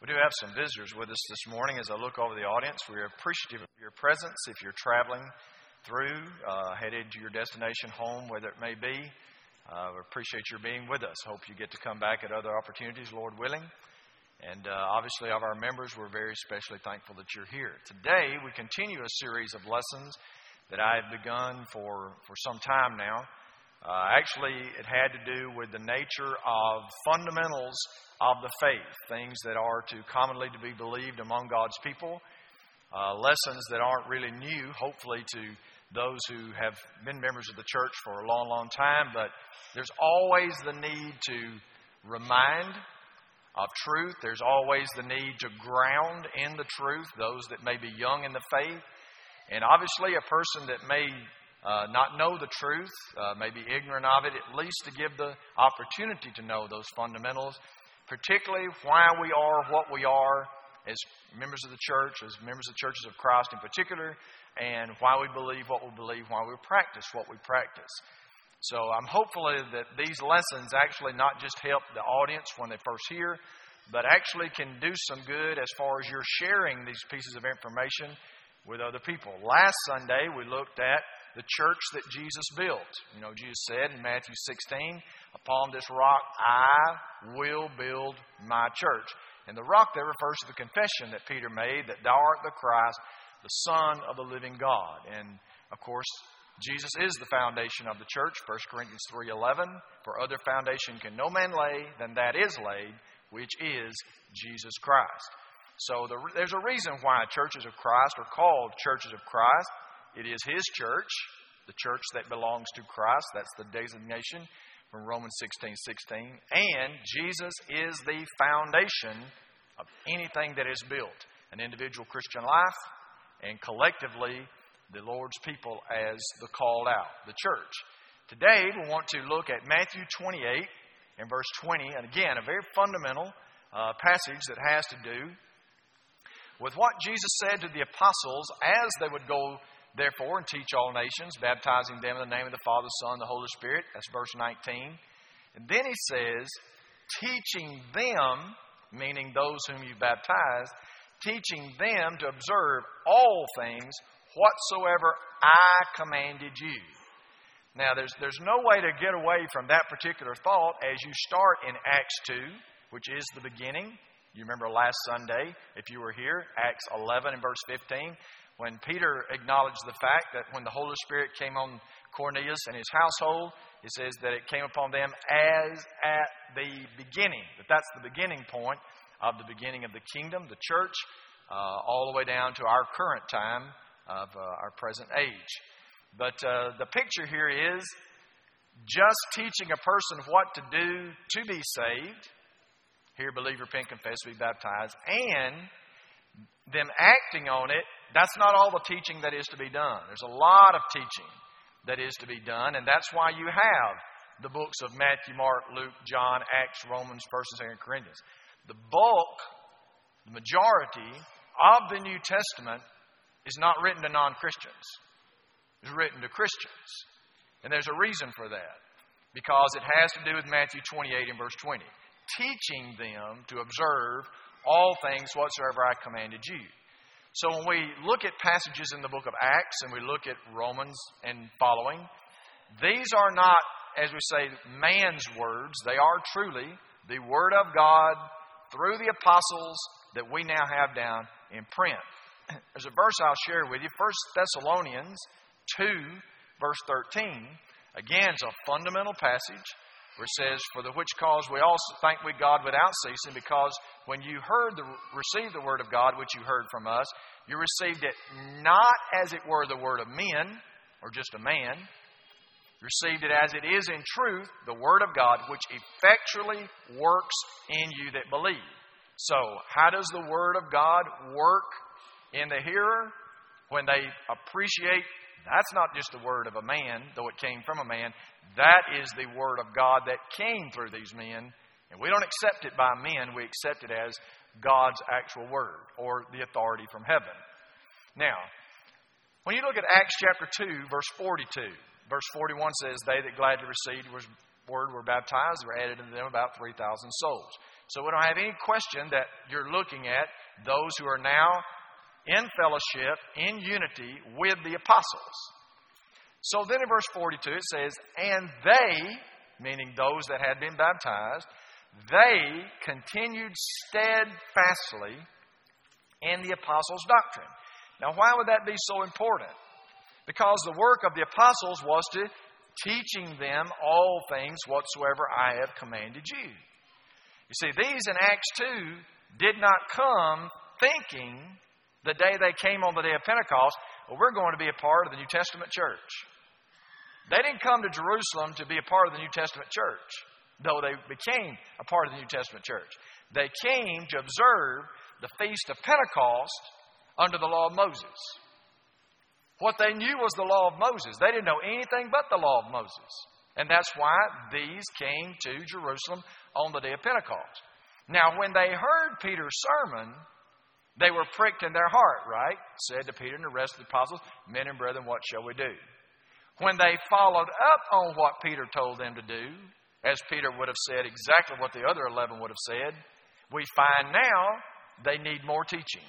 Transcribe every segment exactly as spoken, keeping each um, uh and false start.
We do have some visitors with us this morning. As I look over the audience, we're appreciative of your presence. If you're traveling through, uh, headed to your destination home, whether it may be, uh, we appreciate your being with us. Hope you get to come back at other opportunities, Lord willing. And uh, obviously of our members, we're very especially thankful that you're here. Today, we continue a series of lessons that I have begun for, for some time now. Uh, actually, it had to do with the nature of fundamentals of the faith, things that are to commonly to be believed among God's people, uh, lessons that aren't really new, hopefully, to those who have been members of the church for a long, long time. But there's always the need to remind of truth. There's always the need to ground in the truth those that may be young in the faith. And obviously, a person that may Uh, not know the truth, uh, may be ignorant of it, at least to give the opportunity to know those fundamentals, particularly why we are what we are as members of the church, as members of churches of Christ in particular, and why we believe what we believe, why we practice what we practice. So I'm hopeful that these lessons actually not just help the audience when they first hear, but actually can do some good as far as you're sharing these pieces of information with other people. Last Sunday, we looked at the church that Jesus built. You know, Jesus said in Matthew sixteen, "Upon this rock I will build my church." And the rock there refers to the confession that Peter made, that thou art the Christ, the Son of the living God. And, of course, Jesus is the foundation of the church, First Corinthians three eleven. "For other foundation can no man lay than that is laid, which is Jesus Christ." So the, there's a reason why churches of Christ are called churches of Christ. It is His church, the church that belongs to Christ. That's the designation from Romans sixteen sixteen. And Jesus is the foundation of anything that is built. An individual Christian life, and collectively the Lord's people as the called out, the church. Today we want to look at Matthew twenty-eight and verse twenty. And again, a very fundamental uh, passage that has to do with what Jesus said to the apostles as they would go therefore, and teach all nations, baptizing them in the name of the Father, Son, and the Holy Spirit. That's verse nineteen. And then He says, teaching them, meaning those whom you baptized, teaching them to observe all things whatsoever I commanded you. Now, there's, there's no way to get away from that particular thought as you start in Acts two, which is the beginning. You remember last Sunday, if you were here, Acts eleven and verse fifteen. When Peter acknowledged the fact that when the Holy Spirit came on Cornelius and his household, it says that it came upon them as at the beginning. But that's the beginning point of the beginning of the kingdom, the church, uh, all the way down to our current time of uh, our present age. But uh, the picture here is just teaching a person what to do to be saved. Hear, believe, repent, confess, be baptized. And them acting on it. That's not all the teaching that is to be done. There's a lot of teaching that is to be done, and that's why you have the books of Matthew, Mark, Luke, John, Acts, Romans, First and Second Corinthians. The bulk, the majority of the New Testament is not written to non-Christians. It's written to Christians. And there's a reason for that, because it has to do with Matthew twenty-eight and verse twenty. Teaching them to observe all things whatsoever I commanded you. So when we look at passages in the book of Acts and we look at Romans and following, these are not, as we say, man's words. They are truly the Word of God through the apostles that we now have down in print. There's a verse I'll share with you, First Thessalonians two, verse thirteen. Again, it's a fundamental passage where it says, "For the which cause we also thank we God without ceasing, because when you heard the received the word of God, which you heard from us, you received it not as it were the word of men, or just a man. You received it as it is in truth, the word of God, which effectually works in you that believe." So, how does the word of God work in the hearer? When they appreciate that's not just the word of a man, though it came from a man. That is the word of God that came through these men. And we don't accept it by men. We accept it as God's actual word, or the authority from heaven. Now, when you look at Acts chapter two, verse forty-two, verse forty-one says, "They that gladly received his word were baptized. There were added unto them about three thousand souls." So we don't have any question that you're looking at those who are now in fellowship, in unity with the apostles. So then in verse forty-two it says, and they, meaning those that had been baptized, they continued steadfastly in the apostles' doctrine. Now why would that be so important? Because the work of the apostles was to teaching them all things whatsoever I have commanded you. You see, these in Acts two did not come thinking the day they came on the day of Pentecost, well, we're going to be a part of the New Testament church. They didn't come to Jerusalem to be a part of the New Testament church, though they became a part of the New Testament church. They came to observe the Feast of Pentecost under the law of Moses. What they knew was the law of Moses. They didn't know anything but the law of Moses. And that's why these came to Jerusalem on the day of Pentecost. Now, when they heard Peter's sermon, they were pricked in their heart, right? Said to Peter and the rest of the apostles, men and brethren, what shall we do? When they followed up on what Peter told them to do, as Peter would have said exactly what the other eleven would have said, we find now they need more teaching.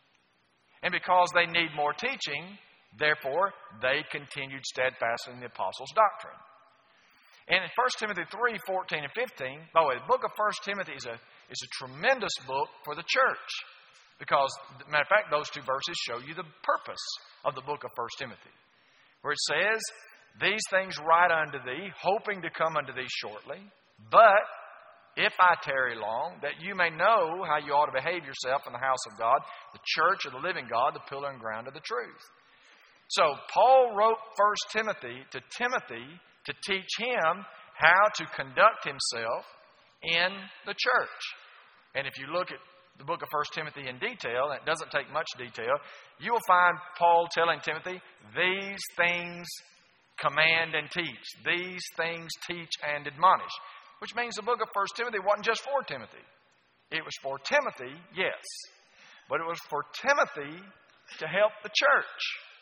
And because they need more teaching, therefore, they continued steadfastly in the apostles' doctrine. And in First Timothy three, fourteen and fifteen, by the way, the book of First Timothy is a, is a tremendous book for the church. Because, as a matter of fact, those two verses show you the purpose of the book of First Timothy. Where it says, these things write unto thee, hoping to come unto thee shortly. But, if I tarry long, that you may know how you ought to behave yourself in the house of God, the church of the living God, the pillar and ground of the truth. So, Paul wrote First Timothy to Timothy to teach him how to conduct himself in the church. And if you look at the book of First Timothy in detail, and it doesn't take much detail, you will find Paul telling Timothy, these things command and teach. These things teach and admonish. Which means the book of First Timothy wasn't just for Timothy. It was for Timothy, yes. But it was for Timothy to help the church.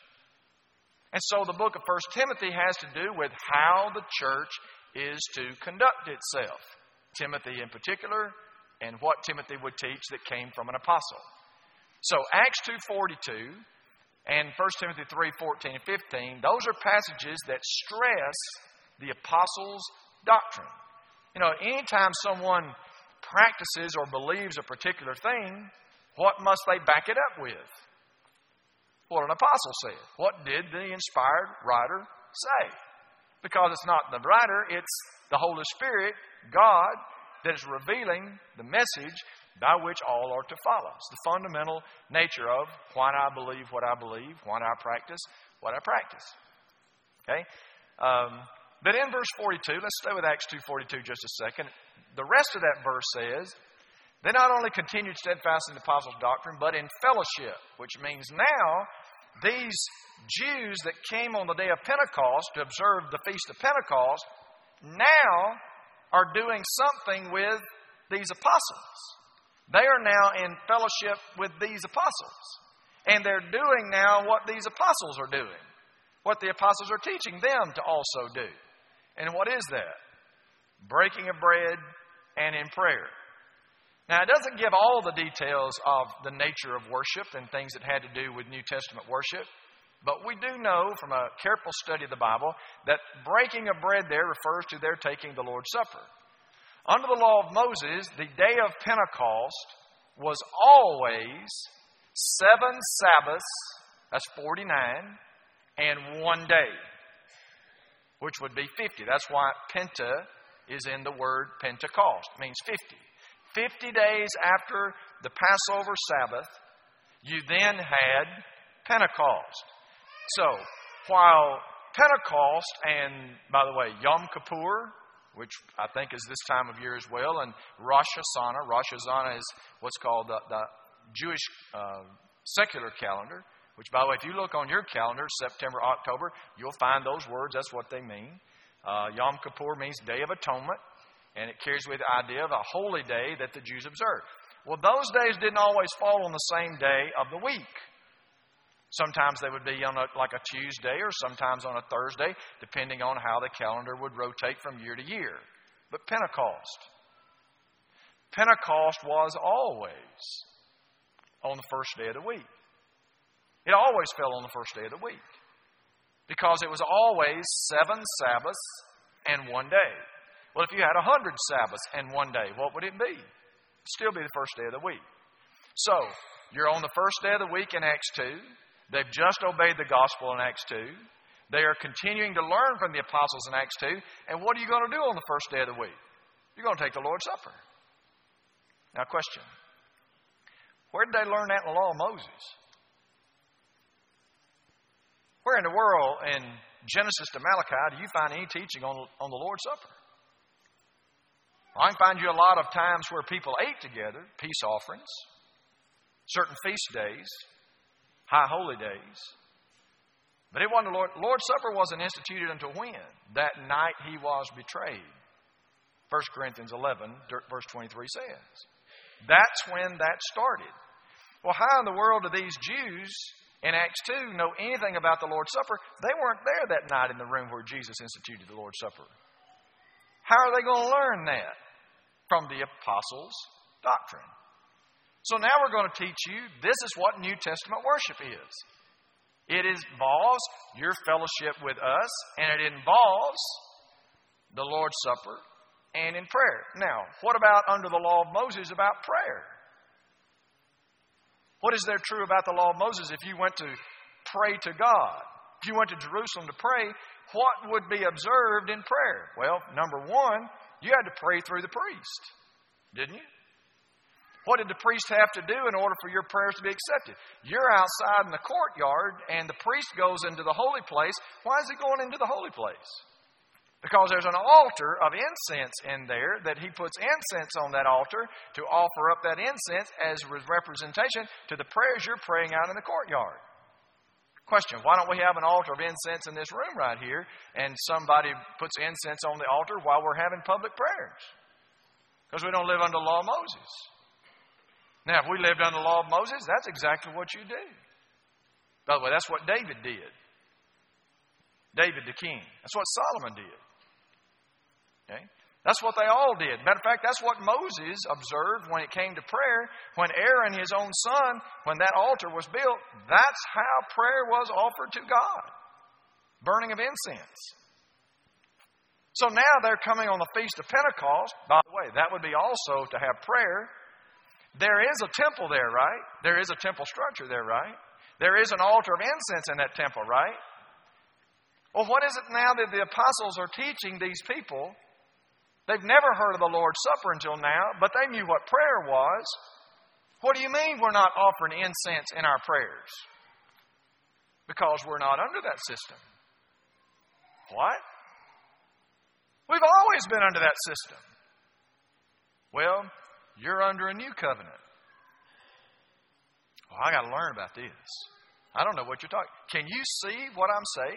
And so the book of First Timothy has to do with how the church is to conduct itself. Timothy in particular, and what Timothy would teach that came from an apostle. So Acts two forty-two and First Timothy three fourteen and fifteen, those are passages that stress the apostles' doctrine. You know, anytime someone practices or believes a particular thing, what must they back it up with? What an apostle said. What did the inspired writer say? Because it's not the writer, it's the Holy Spirit, God, that is revealing the message by which all are to follow. It's the fundamental nature of why I believe what I believe, why I practice what I practice. Okay? Um, but in verse forty-two, let's stay with Acts two forty-two just a second. The rest of that verse says, they not only continued steadfast in the apostles' doctrine, but in fellowship, which means now these Jews that came on the day of Pentecost to observe the Feast of Pentecost now are doing something with these apostles. They are now in fellowship with these apostles. And they're doing now what these apostles are doing. What the apostles are teaching them to also do. And what is that? Breaking of bread and in prayer. Now, it doesn't give all the details of the nature of worship and things that had to do with New Testament worship. But we do know from a careful study of the Bible that breaking of bread there refers to their taking the Lord's Supper. Under the law of Moses, the day of Pentecost was always seven Sabbaths, that's forty-nine, and one day, which would be fifty. That's why Penta is in the word Pentecost. It means fifty. Fifty days after the Passover Sabbath, you then had Pentecost. So, while Pentecost and, by the way, Yom Kippur, which I think is this time of year as well, and Rosh Hashanah. Rosh Hashanah is what's called the, the Jewish uh, secular calendar, which, by the way, if you look on your calendar, September, October, you'll find those words. That's what they mean. Uh, Yom Kippur means Day of Atonement, and it carries with the idea of a holy day that the Jews observe. Well, those days didn't always fall on the same day of the week. Sometimes they would be on a, like a Tuesday or sometimes on a Thursday, depending on how the calendar would rotate from year to year. But Pentecost. Pentecost was always on the first day of the week. It always fell on the first day of the week. Because it was always seven Sabbaths and one day. Well, if you had a hundred Sabbaths and one day, what would it be? It'd still be the first day of the week. So, you're on the first day of the week in Acts two. They've just obeyed the gospel in Acts two. They are continuing to learn from the apostles in Acts two. And what are you going to do on the first day of the week? You're going to take the Lord's Supper. Now, question. Where did they learn that in the law of Moses? Where in the world, in Genesis to Malachi, do you find any teaching on, on the Lord's Supper? I can find you a lot of times where people ate together, peace offerings, certain feast days, high holy days. But it wasn't the Lord. Lord's Supper wasn't instituted until when? That night he was betrayed. First Corinthians eleven, verse twenty-three says. That's when that started. Well, how in the world do these Jews in Acts two know anything about the Lord's Supper? They weren't there that night in the room where Jesus instituted the Lord's Supper. How are they going to learn that? From the apostles' doctrine. So now we're going to teach you, this is what New Testament worship is. It involves your fellowship with us, and it involves the Lord's Supper and in prayer. Now, what about under the law of Moses about prayer? What is there true about the law of Moses if you went to pray to God? If you went to Jerusalem to pray, what would be observed in prayer? Well, number one, you had to pray through the priest, didn't you? What did the priest have to do in order for your prayers to be accepted? You're outside in the courtyard and the priest goes into the holy place. Why is he going into the holy place? Because there's an altar of incense in there that he puts incense on that altar to offer up that incense as a representation to the prayers you're praying out in the courtyard. Question, why don't we have an altar of incense in this room right here and somebody puts incense on the altar while we're having public prayers? Because we don't live under the law of Moses. Now, if we lived under the law of Moses, that's exactly what you do. By the way, that's what David did. David the king. That's what Solomon did. Okay? That's what they all did. Matter of fact, that's what Moses observed when it came to prayer. When Aaron, his own son, when that altar was built, that's how prayer was offered to God. Burning of incense. So now they're coming on the Feast of Pentecost. By the way, that would be also to have prayer. There is a temple there, right? There is a temple structure there, right? There is an altar of incense in that temple, right? Well, what is it now that the apostles are teaching these people? They've never heard of the Lord's Supper until now, but they knew what prayer was. What do you mean we're not offering incense in our prayers? Because we're not under that system. What? We've always been under that system. Well, you're under a new covenant. Well, I got to learn about this. I don't know what you're talking. Can you see what I'm saying?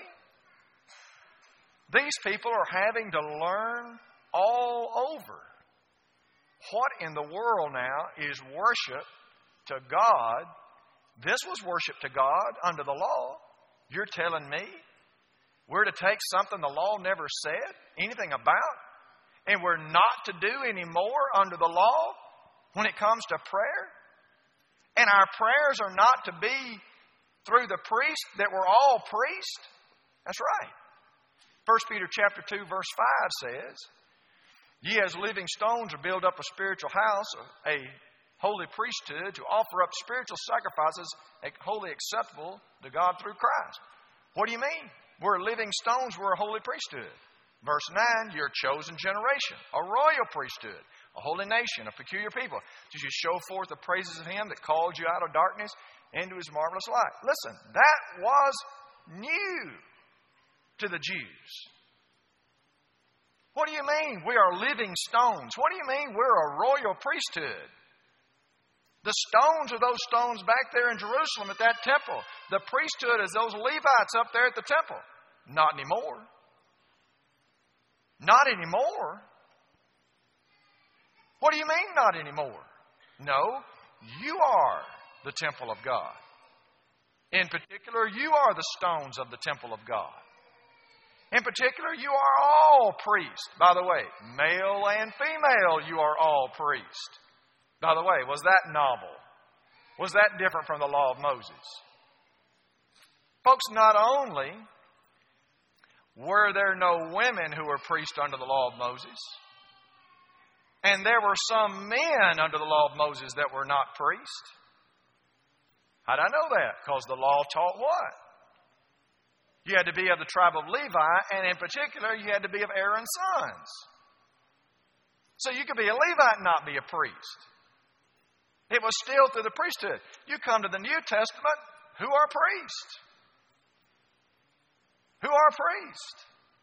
These people are having to learn all over. What in the world now is worship to God? This was worship to God under the law. You're telling me we're to take something the law never said anything about, and we're not to do any more under the law when it comes to prayer? And our prayers are not to be through the priest that we're all priests? That's right. First Peter chapter two, verse five says, ye as living stones are built up a spiritual house, a holy priesthood, to offer up spiritual sacrifices wholly acceptable to God through Christ. What do you mean? We're living stones, we're a holy priesthood. Verse nine, you're a chosen generation, a royal priesthood, a holy nation, a peculiar people, to show forth the praises of Him that called you out of darkness into His marvelous light. Listen, that was new to the Jews. What do you mean we are living stones? What do you mean we're a royal priesthood? The stones are those stones back there in Jerusalem at that temple. The priesthood is those Levites up there at the temple. Not anymore. Not anymore. What do you mean not anymore? No, you are the temple of God. In particular, you are the stones of the temple of God. In particular, you are all priests. By the way, male and female, you are all priests. By the way, was that novel? Was that different from the law of Moses? Folks, not only were there no women who were priests under the law of Moses, and there were some men under the law of Moses that were not priests. How did I know that? Because the law taught what? You had to be of the tribe of Levi, and in particular, you had to be of Aaron's sons. So you could be a Levite and not be a priest. It was still through the priesthood. You come to the New Testament, who are priests? Who are priests?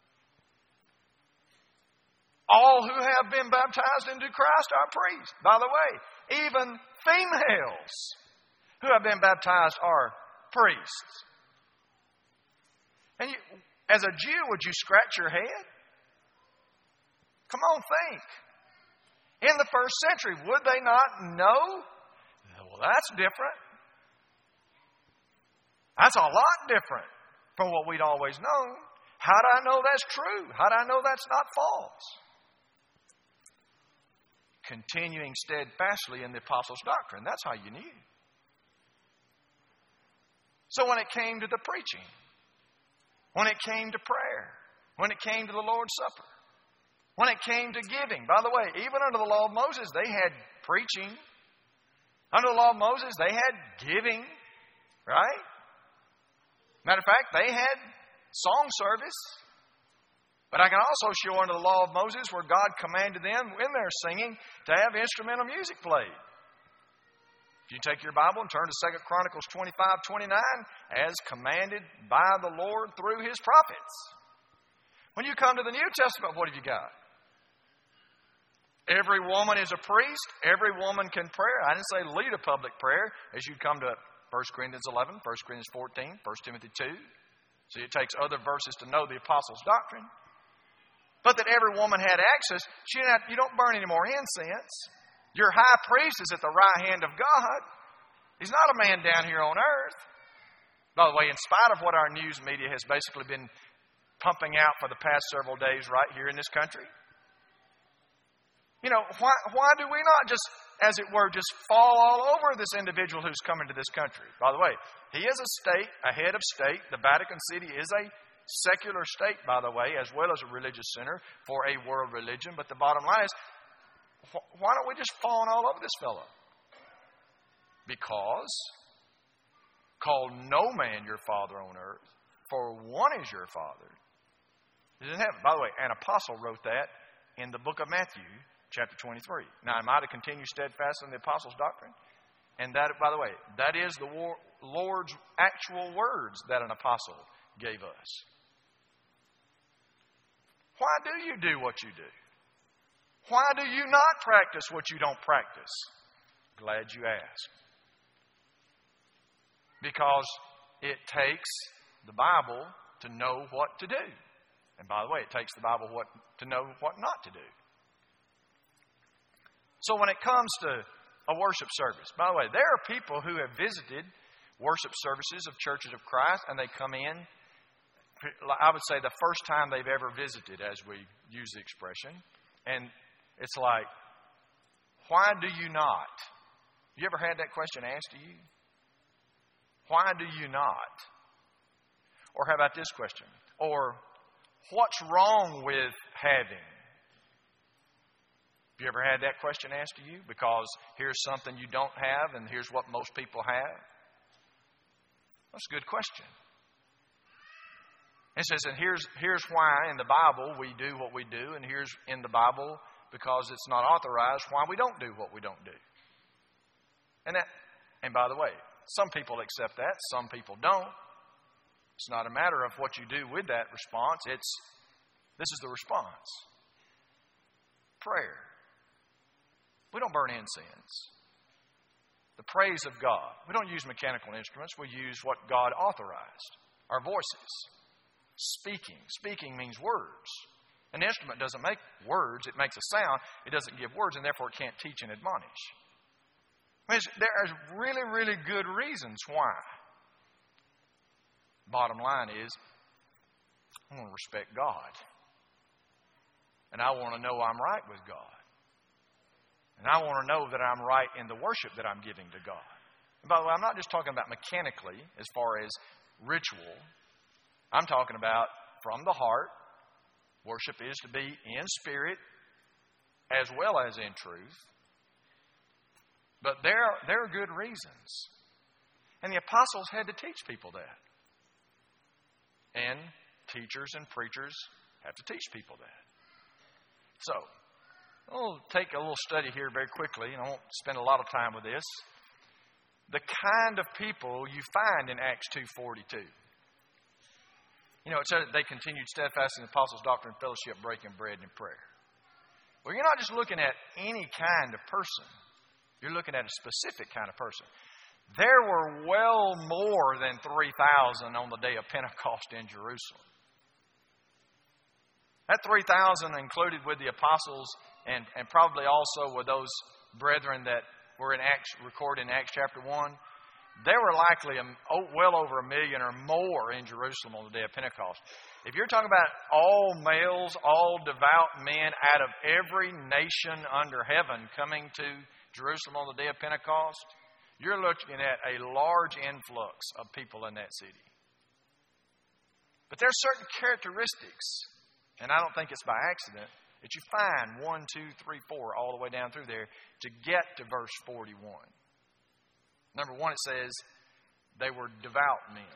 All who have been baptized into Christ are priests. By the way, even females who have been baptized are priests. And you, as a Jew, would you scratch your head? Come on, think. In the first century, would they not know? Well, that's different. That's a lot different from what we'd always known. How do I know that's true? How do I know that's not false? Continuing steadfastly in the apostles' doctrine. That's how you knew. So when it came to the preaching, when it came to prayer, when it came to the Lord's Supper, when it came to giving, by the way, even under the law of Moses, they had preaching. Under the law of Moses, they had giving, right? Matter of fact, they had song service. But I can also show under the law of Moses where God commanded them when they're singing to have instrumental music played. If you take your Bible and turn to Second Chronicles twenty-five twenty-nine, as commanded by the Lord through His prophets. When you come to the New Testament, what have you got? Every woman is a priest. Every woman can pray. I didn't say lead a public prayer as you come to First Corinthians eleven, First Corinthians fourteen, First Timothy two. So it takes other verses to know the apostles' doctrine. But that every woman had access. She didn't have, you don't burn any more incense. Your high priest is at the right hand of God. He's not a man down here on earth. By the way, in spite of what our news media has basically been pumping out for the past several days right here in this country. You know, why, why do we not just, as it were, just fall all over this individual who's coming to this country? By the way, he is a state, a head of state. The Vatican City is a secular state, by the way, as well as a religious center for a world religion. But the bottom line is, wh- why don't we just fall all over this fellow? Because, call no man your father on earth, for one is your father. It is in heaven. By the way, an apostle wrote that in the book of Matthew, chapter twenty-three. Now, am I to continue steadfast in the apostles' doctrine? And that, by the way, that is the war, Lord's actual words that an apostle gave us. Why do you do what you do? Why do you not practice what you don't practice? Glad you asked. Because it takes the Bible to know what to do. And by the way, it takes the Bible what, to know what not to do. So when it comes to a worship service, by the way, there are people who have visited worship services of Churches of Christ, and they come in, I would say the first time they've ever visited, as we use the expression, and it's like, why do you not? You ever had that question asked to you? Why do you not? Or how about this question? Or what's wrong with having? Have you ever had that question asked to you? Because here's something you don't have and here's what most people have. That's a good question. It says, and here's, here's why in the Bible we do what we do, and here's in the Bible, because it's not authorized, why we don't do what we don't do. And that, and by the way, some people accept that, some people don't. It's not a matter of what you do with that response. It's, this is the response. Prayer. We don't burn incense. The praise of God. We don't use mechanical instruments. We use what God authorized. Our voices. Speaking. Speaking means words. An instrument doesn't make words. It makes a sound. It doesn't give words, and therefore it can't teach and admonish. I mean, there are really, really good reasons why. Bottom line is, I want to respect God. And I want to know I'm right with God. And I want to know that I'm right in the worship that I'm giving to God. And by the way, I'm not just talking about mechanically as far as ritual. I'm talking about from the heart. Worship is to be in spirit as well as in truth. But there, there are good reasons. And the apostles had to teach people that. And teachers and preachers have to teach people that. So, I'll take a little study here very quickly, and I won't spend a lot of time with this. The kind of people you find in Acts two forty-two. You know, it said that they continued steadfast in the apostles' doctrine, fellowship, breaking bread, and prayer. Well, you're not just looking at any kind of person. You're looking at a specific kind of person. There were well more than three thousand on the day of Pentecost in Jerusalem. That three thousand included with the apostles and, and probably also with those brethren that were in Acts, recorded in Acts chapter one. There were likely a, oh, well over a million or more in Jerusalem on the day of Pentecost. If you're talking about all males, all devout men out of every nation under heaven coming to Jerusalem on the day of Pentecost, you're looking at a large influx of people in that city. But there are certain characteristics, and I don't think it's by accident, that you find one, two, three, four, all the way down through there to get to verse forty-one. Number one, it says they were devout men.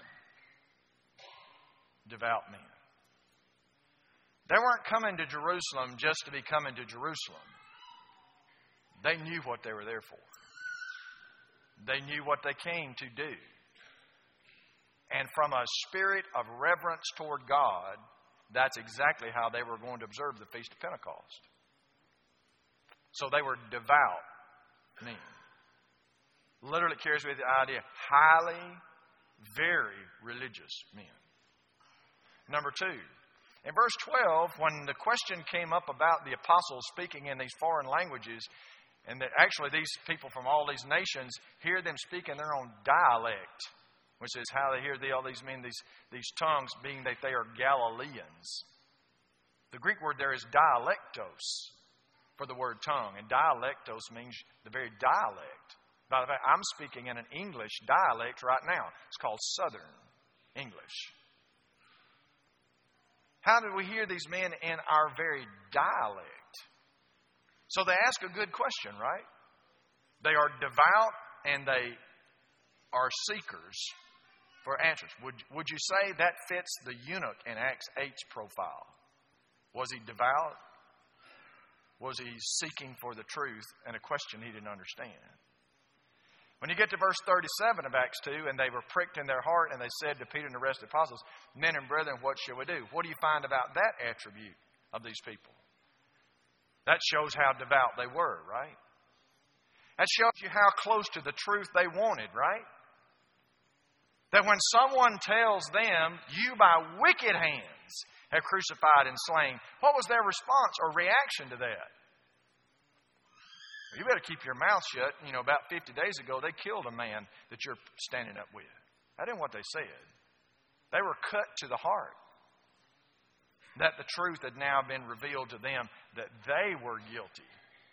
Devout men. They weren't coming to Jerusalem just to be coming to Jerusalem. They knew what they were there for. They knew what they came to do. And from a spirit of reverence toward God, that's exactly how they were going to observe the Feast of Pentecost. So they were devout men. Literally carries with the idea, highly, very religious men. Number two, in verse twelve, when the question came up about the apostles speaking in these foreign languages, and that actually these people from all these nations hear them speak in their own dialect, which is how they hear the, all these men, these, these tongues, being that they are Galileans. The Greek word there is dialectos for the word tongue, and dialectos means the very dialect. By the way, I'm speaking in an English dialect right now. It's called Southern English. How do we hear these men in our very dialect? So they ask a good question, right? They are devout and they are seekers for answers. Would, would you say that fits the eunuch in Acts eight's profile? Was he devout? Was he seeking for the truth and a question he didn't understand? When you get to verse thirty-seven of Acts two, and they were pricked in their heart, and they said to Peter and the rest of the apostles, men and brethren, what shall we do? What do you find about that attribute of these people? That shows how devout they were, right? That shows you how close to the truth they wanted, right? That when someone tells them, you by wicked hands have crucified and slain, what was their response or reaction to that? You better keep your mouth shut. You know, about fifty days ago, they killed a man that you're standing up with. That isn't what they said. They were cut to the heart. That the truth had now been revealed to them that they were guilty.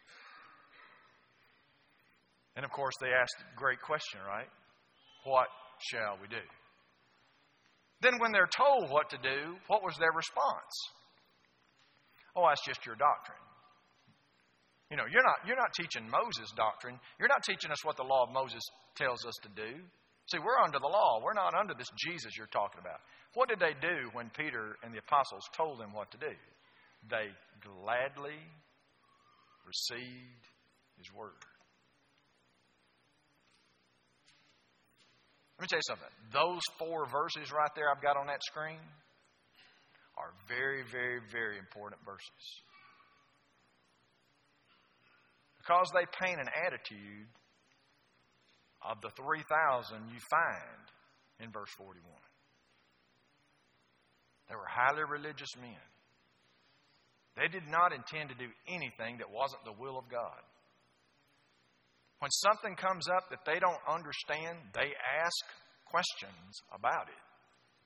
And of course, they asked a great question, right? What shall we do? Then when they're told what to do, what was their response? Oh, that's just your doctrine. You know, you're not, you're not teaching Moses' doctrine. You're not teaching us what the law of Moses tells us to do. See, we're under the law. We're not under this Jesus you're talking about. What did they do when Peter and the apostles told them what to do? They gladly received his word. Let me tell you something. Those four verses right there I've got on that screen are very, very, very important verses. Because they paint an attitude of the three thousand you find in verse forty-one. They were highly religious men. They did not intend to do anything that wasn't the will of God. When something comes up that they don't understand, they ask questions about it.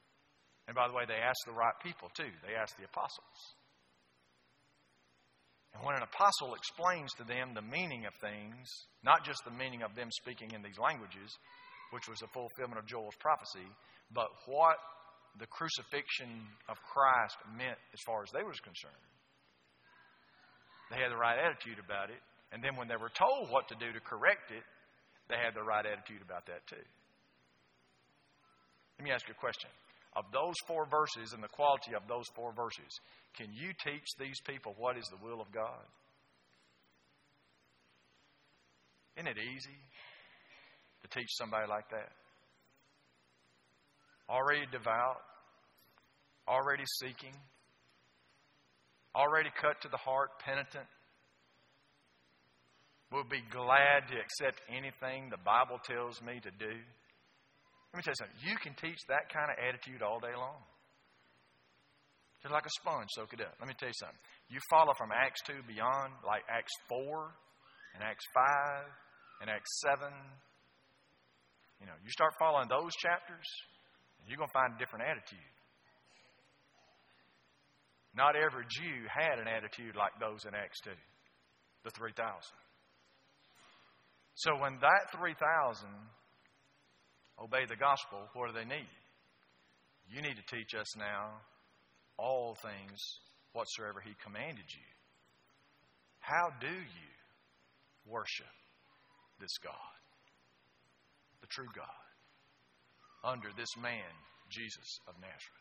And by the way, they ask the right people too. They ask the apostles. And when an apostle explains to them the meaning of things, not just the meaning of them speaking in these languages, which was a fulfillment of Joel's prophecy, but what the crucifixion of Christ meant as far as they was concerned, they had the right attitude about it. And then when they were told what to do to correct it, they had the right attitude about that too. Let me ask you a question. Of those four verses and the quality of those four verses, can you teach these people what is the will of God? Isn't it easy to teach somebody like that? Already devout, already seeking, already cut to the heart, penitent, will be glad to accept anything the Bible tells me to do. Let me tell you something. You can teach that kind of attitude all day long. Just like a sponge, soak it up. Let me tell you something. You follow from Acts two beyond, like Acts four and Acts five and Acts seven. You know, you start following those chapters, and you're going to find a different attitude. Not every Jew had an attitude like those in Acts two, the three thousand. So when that three thousand obey the gospel, what do they need? You need to teach us now all things whatsoever He commanded you. How do you worship this God, the true God, under this man, Jesus of Nazareth?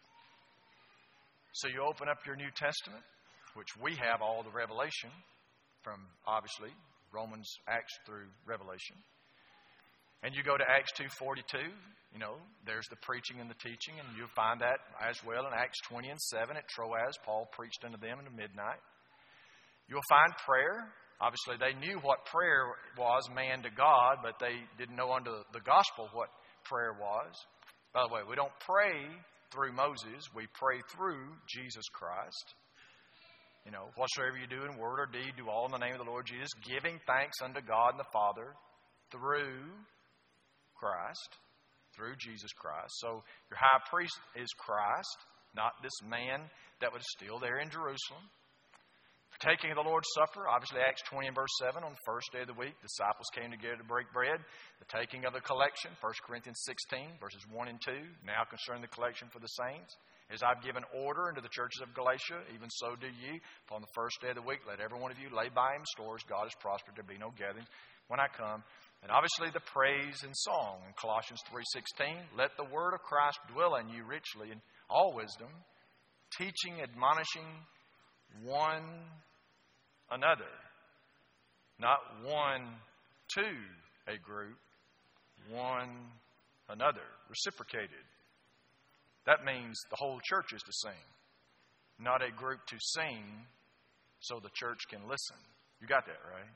So you open up your New Testament, which we have all the revelation from, obviously, Romans, Acts through Revelation. And you go to Acts two forty-two, you know, there's the preaching and the teaching, and you'll find that as well in Acts twenty and seven at Troas. Paul preached unto them in the midnight. You'll find prayer. Obviously, they knew what prayer was, man to God, but they didn't know under the gospel what prayer was. By the way, we don't pray through Moses. We pray through Jesus Christ. You know, whatsoever you do in word or deed, do all in the name of the Lord Jesus, giving thanks unto God and the Father through Christ, through Jesus Christ. So your high priest is Christ, not this man that was still there in Jerusalem. For taking of the Lord's Supper, obviously Acts twenty and verse seven, on the first day of the week, disciples came together to break bread. The taking of the collection, First Corinthians sixteen, verses one and two, now concerning the collection for the saints. As I've given order unto the churches of Galatia, even so do ye. Upon the first day of the week, let every one of you lay by him stores. God has prospered, there be no gatherings when I come. And obviously the praise and song in Colossians three sixteen. Let the word of Christ dwell in you richly in all wisdom, teaching, admonishing one another. Not one to a group, one another. Reciprocated. That means the whole church is to sing, not a group to sing so the church can listen. You got that, right?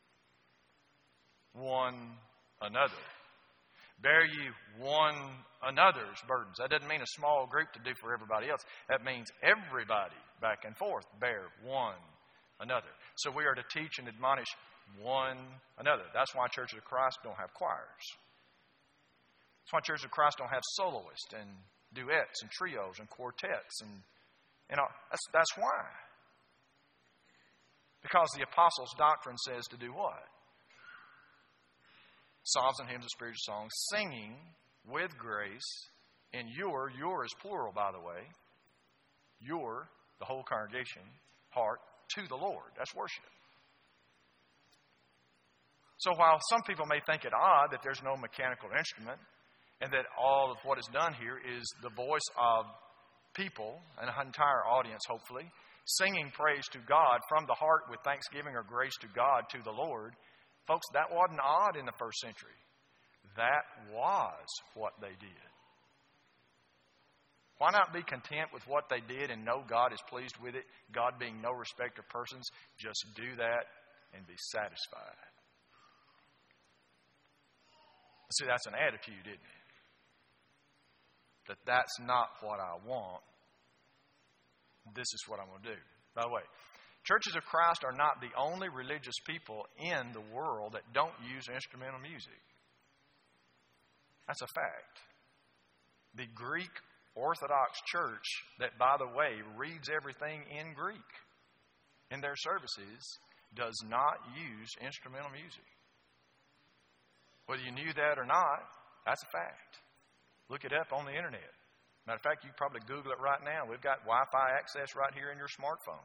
One another. Bear ye one another's burdens. That doesn't mean a small group to do for everybody else. That means everybody back and forth bear one another. So we are to teach and admonish one another. That's why Churches of Christ don't have choirs. That's why Churches of Christ don't have soloists and duets and trios and quartets. And you know, that's, that's why. Because the Apostles' doctrine says to do what? Psalms and hymns and spiritual songs, singing with grace in your, your is plural, by the way, your, the whole congregation, heart, to the Lord. That's worship. So while some people may think it odd that there's no mechanical instrument and that all of what is done here is the voice of people, an entire audience hopefully, singing praise to God from the heart with thanksgiving or grace to God, to the Lord, folks, that wasn't odd in the first century. That was what they did. Why not be content with what they did and know God is pleased with it? God being no respecter of persons, just do that and be satisfied. See, that's an attitude, isn't it? That that's not what I want. This is what I'm going to do. By the way, Churches of Christ are not the only religious people in the world that don't use instrumental music. That's a fact. The Greek Orthodox Church, that, by the way, reads everything in Greek. in their services does not use instrumental music. Whether you knew that or not, that's a fact. Look it up on the internet. Matter of fact, you can probably Google it right now. We've got Wi-Fi access right here in your smartphone.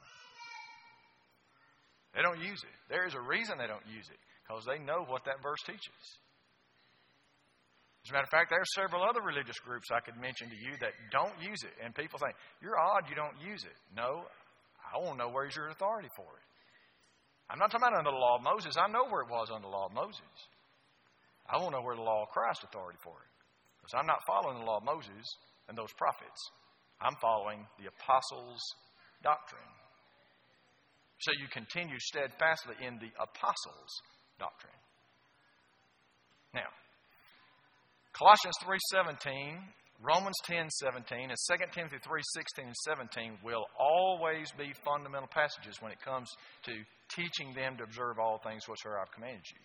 They don't use it. There is a reason they don't use it, because they know what that verse teaches. As a matter of fact, there are several other religious groups I could mention to you that don't use it. And people think, you're odd you don't use it. No, I want to know where's your authority for it. I'm not talking about under the law of Moses. I know where it was under the law of Moses. I want to know where the law of Christ authority for it. Because I'm not following the law of Moses and those prophets. I'm following the apostles' doctrine. So you continue steadfastly in the apostles' doctrine. Now, Colossians three seventeen, Romans ten seventeen, and Second Timothy three sixteen and seventeen will always be fundamental passages when it comes to teaching them to observe all things whatsoever I've commanded you.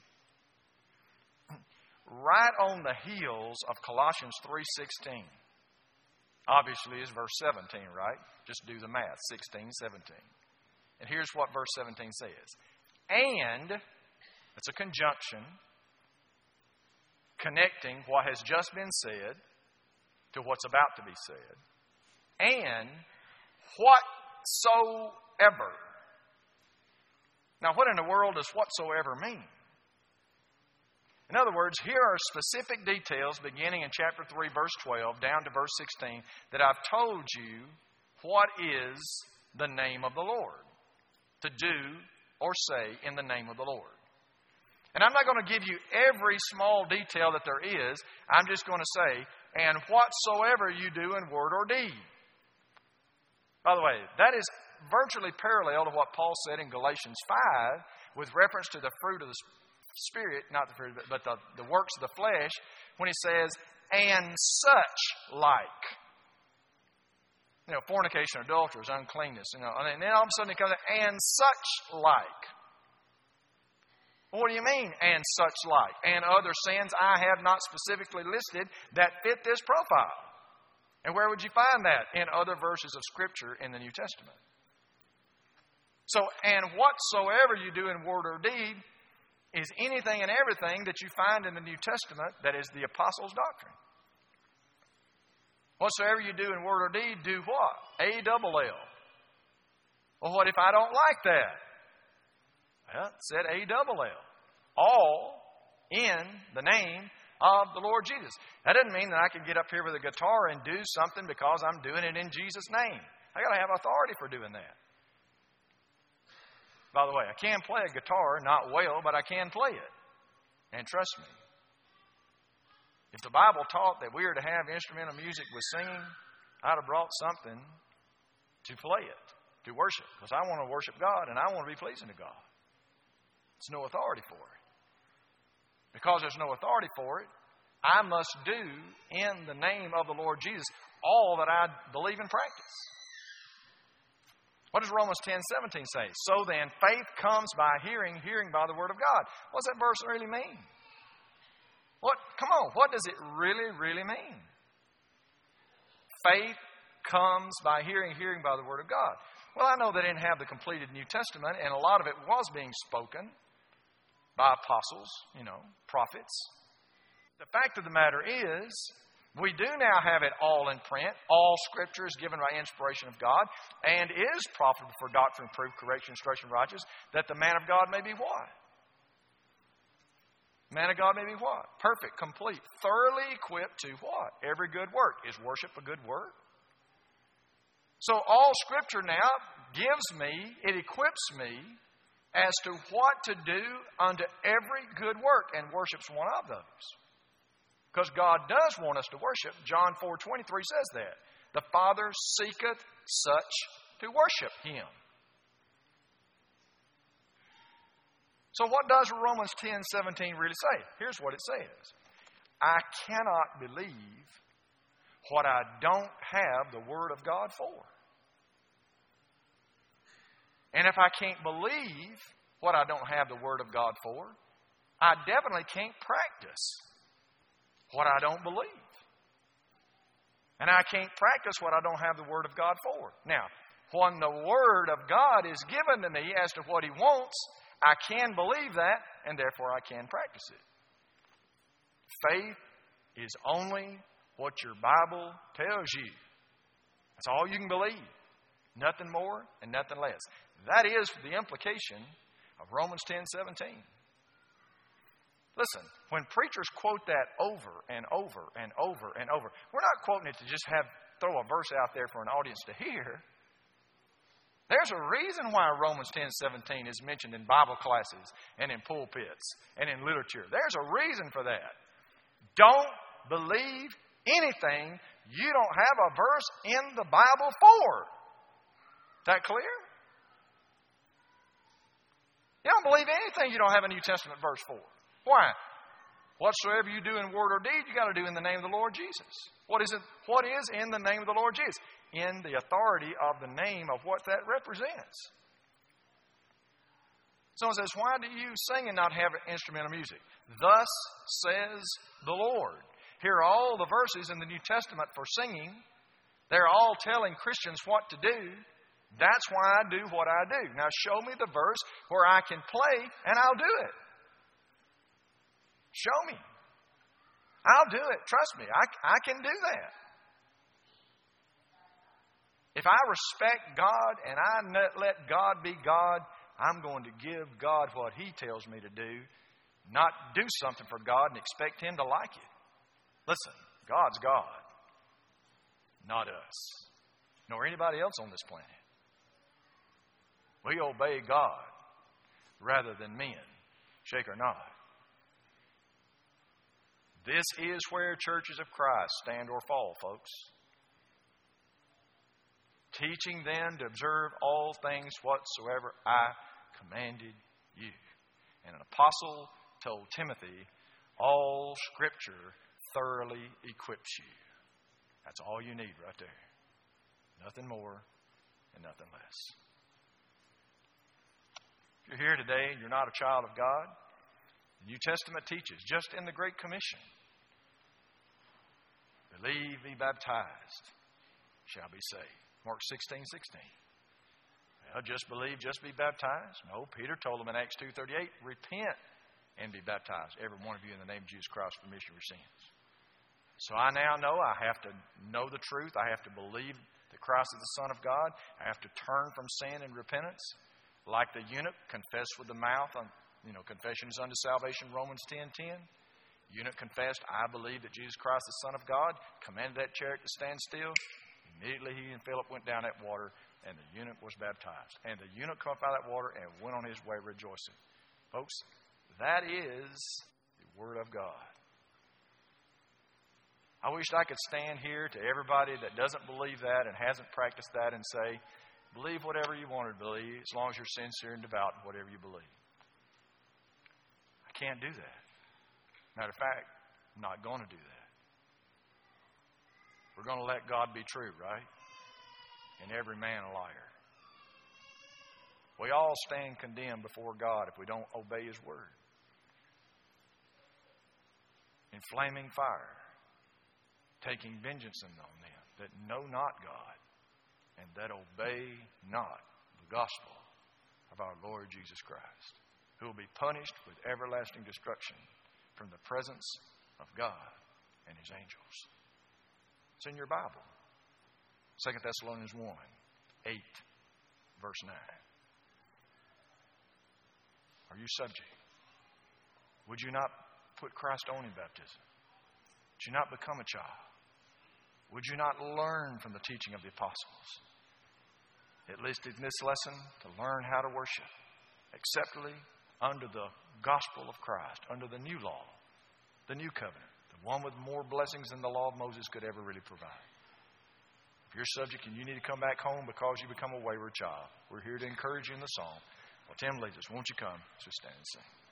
Right on the heels of Colossians three sixteen, obviously is verse seventeen, right? Just do the math, sixteen, seventeen. And here's what verse seventeen says. And, it's a conjunction, connecting what has just been said to what's about to be said. And whatsoever. Now, what in the world does whatsoever mean? In other words, here are specific details beginning in chapter three, verse twelve, down to verse sixteen, that I've told you what is the name of the Lord. To do or say in the name of the Lord. And I'm not going to give you every small detail that there is. I'm just going to say, and whatsoever you do in word or deed. By the way, that is virtually parallel to what Paul said in Galatians five with reference to the fruit of the Spirit, not the fruit, but the, the works of the flesh, when he says, and such like. You know, fornication, adulterers, uncleanness, you know, and then all of a sudden it comes, and such like. Well, what do you mean, and such like? And other sins I have not specifically listed that fit this profile. And where would you find that? In other verses of Scripture in the New Testament. So, and whatsoever you do in word or deed is anything and everything that you find in the New Testament that is the apostles' doctrine. Whatsoever you do in word or deed, do what? A double L. Well, what if I don't like that? Well, it said A double L. All in the name of the Lord Jesus. That doesn't mean that I can get up here with a guitar and do something because I'm doing it in Jesus' name. I got to have authority for doing that. By the way, I can play a guitar, not well, but I can play it. And trust me, if the Bible taught that we are to have instrumental music with singing, I'd have brought something to play it, to worship. Because I want to worship God and I want to be pleasing to God. There's no authority for it. Because there's no authority for it, I must do in the name of the Lord Jesus all that I believe and practice. What does Romans ten seventeen say? So then, faith comes by hearing, hearing by the Word of God. What does that verse really mean? What? Come on, what does it really, really mean? Faith comes by hearing, hearing by the Word of God. Well, I know they didn't have the completed New Testament, and a lot of it was being spoken by apostles, you know, prophets. The fact of the matter is, we do now have it all in print. All Scripture is given by inspiration of God and is profitable for doctrine, proof, correction, instruction, righteousness, that the man of God may be what? Man of God may be what? Perfect, complete, thoroughly equipped to what? Every good work. Is worship a good work? So all Scripture now gives me, it equips me as to what to do unto every good work, and worship's one of those. Because God does want us to worship. John four twenty-three says that. The Father seeketh such to worship Him. So what does Romans ten seventeen really say? Here's what it says. I cannot believe what I don't have the Word of God for. And if I can't believe what I don't have the Word of God for, I definitely can't practice what I don't believe. And I can't practice what I don't have the Word of God for. Now, when the Word of God is given to me as to what He wants, I can believe that, and therefore I can practice it. Faith is only what your Bible tells you. That's all you can believe. Nothing more and nothing less. That is the implication of Romans ten seventeen. Listen, when preachers quote that over and over and over and over, we're not quoting it to just have throw a verse out there for an audience to hear. There's a reason why Romans ten seventeen is mentioned in Bible classes and in pulpits and in literature. There's a reason for that. Don't believe anything you don't have a verse in the Bible for. That clear? You don't believe anything you don't have a New Testament verse for. Why? Whatsoever you do in word or deed, you got to do in the name of the Lord Jesus. What is it? What is in the name of the Lord Jesus? In the authority of the name of what that represents. Someone says, why do you sing and not have instrumental music? Thus says the Lord. Here are all the verses in the New Testament for singing. They're all telling Christians what to do. That's why I do what I do. Now show me the verse where I can play and I'll do it. Show me. I'll do it. Trust me. I, I can do that. If I respect God and I let God be God, I'm going to give God what He tells me to do, not do something for God and expect Him to like it. Listen, God's God, not us, nor anybody else on this planet. We obey God rather than men, shake or not. This is where churches of Christ stand or fall, folks. Teaching them to observe all things whatsoever I commanded you. And an apostle told Timothy, all Scripture thoroughly equips you. That's all you need right there. Nothing more and nothing less. If you're here today and you're not a child of God, the New Testament teaches, just in the Great Commission, believe, be baptized, shall be saved. Mark sixteen sixteen. Well, just believe, just be baptized. No, Peter told them in Acts two thirty-eight, repent and be baptized, every one of you in the name of Jesus Christ for remission of your sins. So I now know I have to know the truth. I have to believe that Christ is the Son of God. I have to turn from sin and repentance. Like the eunuch, confess with the mouth. On, you know, confession is unto salvation, Romans ten ten. Eunuch confessed, I believe that Jesus Christ is the Son of God. Commanded that chariot to stand still. Immediately he and Philip went down that water, and the eunuch was baptized. And the eunuch came up out of that water and went on his way rejoicing. Folks, that is the Word of God. I wish I could stand here to everybody that doesn't believe that and hasn't practiced that and say, believe whatever you want to believe as long as you're sincere and devout in whatever you believe. I can't do that. Matter of fact, I'm not going to do that. We're going to let God be true, right? And every man a liar. We all stand condemned before God if we don't obey His Word. In flaming fire, taking vengeance on them that know not God and that obey not the gospel of our Lord Jesus Christ, who will be punished with everlasting destruction from the presence of God and His angels. It's in your Bible. Second Thessalonians one, eight, verse nine. Are you subject? Would you not put Christ on in baptism? Would you not become a child? Would you not learn from the teaching of the apostles? At least in this lesson, to learn how to worship acceptably under the gospel of Christ, under the new law, the new covenant, the one with more blessings than the law of Moses could ever really provide. If you're subject and you need to come back home because you become a wayward child, we're here to encourage you in the song. Well, Tim leads us. Won't you come? So stand and sing.